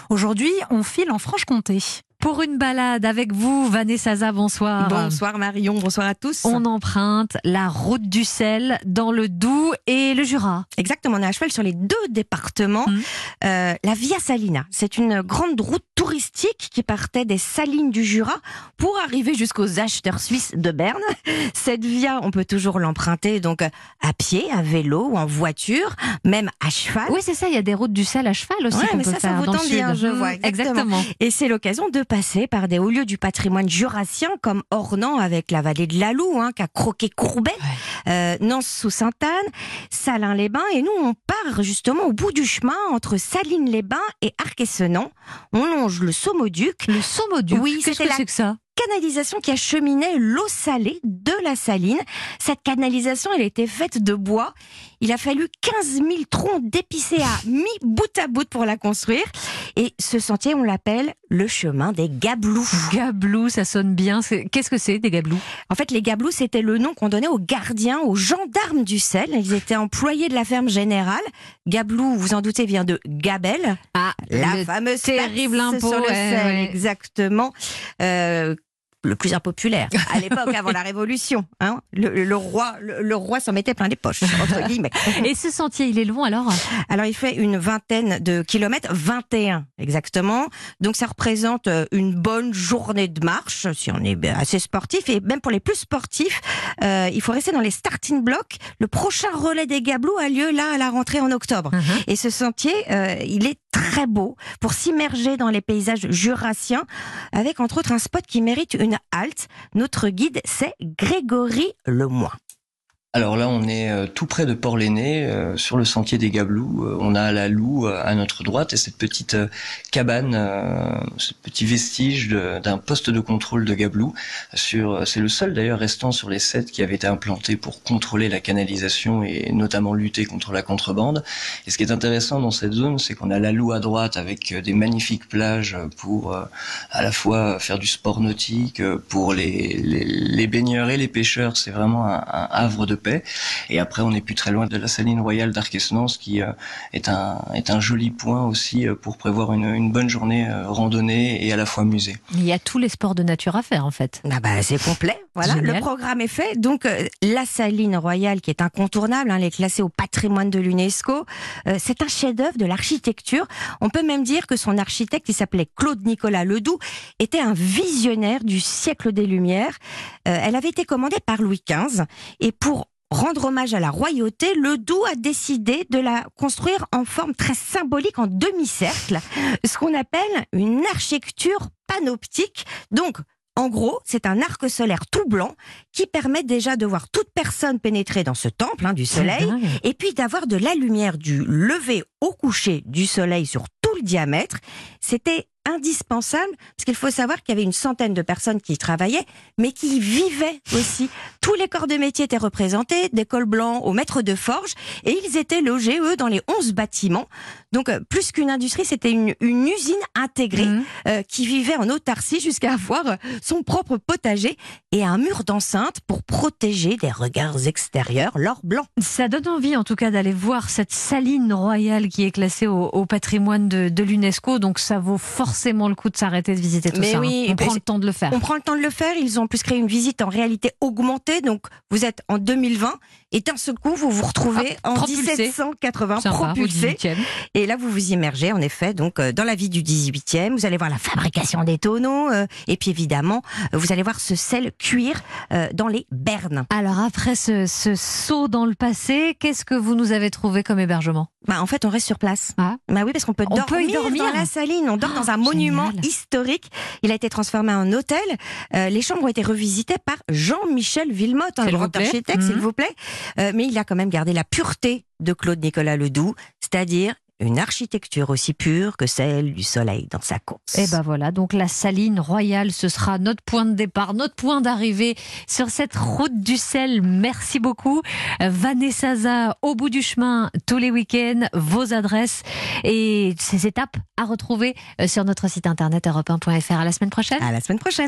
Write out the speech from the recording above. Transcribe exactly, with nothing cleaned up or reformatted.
Aujourd'hui, on file en Franche-Comté. Pour une balade avec vous, Vanessa Zaza, bonsoir. Bonsoir Marion, bonsoir à tous. On emprunte la route du sel dans le Doubs et le Jura. Exactement, on est à cheval sur les deux départements. Mmh. Euh, la Via Salina, c'est une grande route touristique qui partait des Salines du Jura pour arriver jusqu'aux acheteurs suisses de Berne. Cette via, on peut toujours l'emprunter donc à pied, à vélo ou en voiture, même à cheval. Oui, c'est ça, il y a des routes du sel à cheval aussi ouais, qu'on mais peut ça, faire ça dans vous le tente bien, sud. je vois, exactement. exactement. Et c'est l'occasion de passer par des hauts lieux du patrimoine jurassien comme Ornans avec la vallée de l'Alou, hein, qui a croqué Courbet, ouais. euh, Nance sous Sainte-Anne, Salins-les-Bains. Et nous, on part justement au bout du chemin entre Salines-les-Bains et Arc-et-Senans. On longe le Saumoduc. Le Saumoduc, oui, qu'est-ce que la... c'est que ça ? Canalisation qui acheminait l'eau salée de la Saline. Cette canalisation, elle a été faite de bois. Il a fallu quinze mille troncs d'épicéa mis bout à bout pour la construire. Et ce sentier, on l'appelle le chemin des Gablous. Gablous, ça sonne bien. Qu'est-ce que c'est, des Gablous ? En fait, les Gablous, c'était le nom qu'on donnait aux gardiens, aux gendarmes du sel. Ils étaient employés de la ferme générale. Gablou, vous en doutez, vient de Gabelle. Ah, la fameuse terrible impôt sur le ouais, sel, ouais. exactement. Euh, le plus impopulaire à l'époque, avant la Révolution. Hein, le, le roi, le, le roi s'en mettait plein les poches, entre guillemets. Et ce sentier, il est long alors ? Alors, il fait une vingtaine de kilomètres, vingt et un exactement. Donc, ça représente une bonne journée de marche, si on est assez sportif. Et même pour les plus sportifs, euh, il faut rester dans les starting blocks. Le prochain relais des Gablous a lieu là à la rentrée en octobre. Uh-huh. Et ce sentier, euh, il est très beau pour s'immerger dans les paysages jurassiens avec entre autres un spot qui mérite une halte. Notre guide, c'est Grégory Lemoine. Alors là, on est euh, tout près de Port-l'Aîné, euh, sur le sentier des Gablous. Euh, on a la Loue euh, à notre droite et cette petite euh, cabane, euh, ce petit vestige de, d'un poste de contrôle de Gablous. Sur, c'est le seul d'ailleurs restant sur les sept qui avait été implanté pour contrôler la canalisation et notamment lutter contre la contrebande. Et ce qui est intéressant dans cette zone, c'est qu'on a la Loue à droite avec des magnifiques plages pour euh, à la fois faire du sport nautique, pour les, les, les baigneurs et les pêcheurs. C'est vraiment un, un havre de paix. Et après, on n'est plus très loin de la saline royale d'Arc-et-Senans, qui euh, est un est un joli point aussi euh, pour prévoir une, une bonne journée euh, randonnée et à la fois musée. Il y a tous les sports de nature à faire en fait. Ah bah c'est complet. Voilà, génial. Le programme est fait. Donc euh, la saline royale qui est incontournable, hein, elle est classée au patrimoine de l'UNESCO. Euh, c'est un chef-d'œuvre de l'architecture. On peut même dire que son architecte, il s'appelait Claude-Nicolas Ledoux, était un visionnaire du siècle des Lumières. Euh, elle avait été commandée par Louis quinze et pour rendre hommage à la royauté, Ledoux a décidé de la construire en forme très symbolique, en demi-cercle, ce qu'on appelle une architecture panoptique. Donc, en gros, c'est un arc solaire tout blanc qui permet déjà de voir toute personne pénétrer dans ce temple hein, du soleil et puis d'avoir de la lumière du lever au coucher du soleil sur tout le diamètre. C'était indispensable, parce qu'il faut savoir qu'il y avait une centaine de personnes qui y travaillaient, mais qui y vivaient aussi. Tous les corps de métier étaient représentés, des cols blancs aux maîtres de forge, et ils étaient logés, eux, dans les onze bâtiments. Donc, euh, plus qu'une industrie, c'était une, une usine intégrée mmh. euh, qui vivait en autarcie jusqu'à avoir euh, son propre potager et un mur d'enceinte pour protéger des regards extérieurs l'or blanc. Ça donne envie, en tout cas, d'aller voir cette saline royale qui est classée au, au patrimoine de, de l'UNESCO, donc ça vaut forcément forcément le coup de s'arrêter de visiter tout mais ça. Oui, on prend le temps de le faire. On prend le temps de le faire. Ils ont en plus créé une visite en réalité augmentée. Donc, vous êtes en deux mille vingt et d'un seul coup, vous vous retrouvez ah, en dix-sept cent quatre-vingts, sympa, propulsé. Et là, vous vous immergez, en effet, donc dans la vie du dix-huitième. Vous allez voir la fabrication des tonneaux. Euh, et puis, évidemment, vous allez voir ce sel cuire euh, dans les bernes. Alors, après ce, ce saut dans le passé, qu'est-ce que vous nous avez trouvé comme hébergement ? Bah, en fait, on reste sur place. Ah. Bah oui, parce qu'on peut, on dormir, peut y dormir dans la saline. On dort oh, dans un monument génial. historique. Il a été transformé en hôtel. Euh, les chambres ont été revisitées par Jean-Michel Villemotte, un grand architecte, mmh. s'il vous plaît. Euh, mais il a quand même gardé la pureté de Claude-Nicolas Ledoux, c'est-à-dire une architecture aussi pure que celle du soleil dans sa course. Et ben voilà, donc la saline royale, ce sera notre point de départ, notre point d'arrivée sur cette route du sel. Merci beaucoup. Vanessa Zaza, au bout du chemin, tous les week-ends, vos adresses et ces étapes à retrouver sur notre site internet europe un point f r. À la semaine prochaine. À la semaine prochaine.